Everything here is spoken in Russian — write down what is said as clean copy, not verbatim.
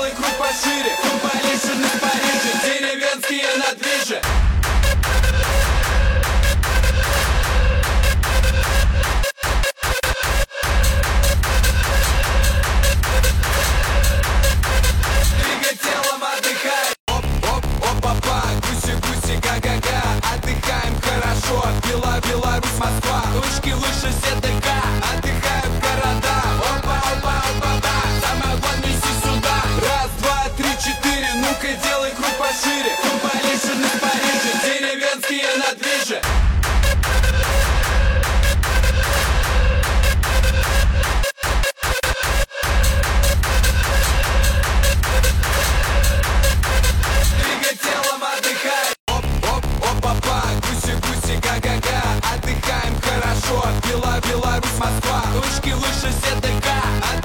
делай круг пошире. Compilation из Парижа, деревенские на движе. Двигай телом, отдыхай. Оп-оп-оп-папа, гуси-гуси, га-га-га. Отдыхаем хорошо, Беларусь, Москва. Точки выше СТК, отдыхаем в города. Опа-опа-опа-па, самое главное неси сюда. Раз, два, три, четыре, ну-ка делай круг пошире. Compilation из Парижа, деревенские на движе. Двигай телом, отдыхай. Оп-оп-оп-папа, гуси-гуси, га-га-га. Отдыхаем хорошо, Беларусь, Москва. Точки выше СТК,